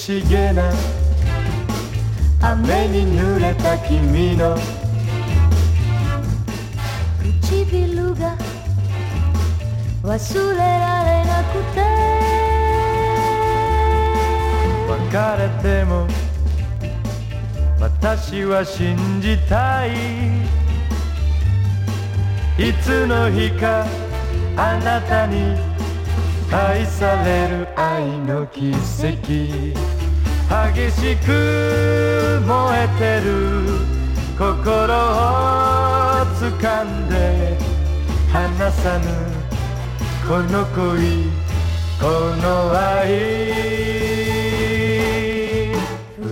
しげな雨に濡れた君の唇が忘れられなくて別れても私は信じたいいつの日かあなたに愛される愛の奇跡激しく燃えてる心を掴んで離さぬこの恋この愛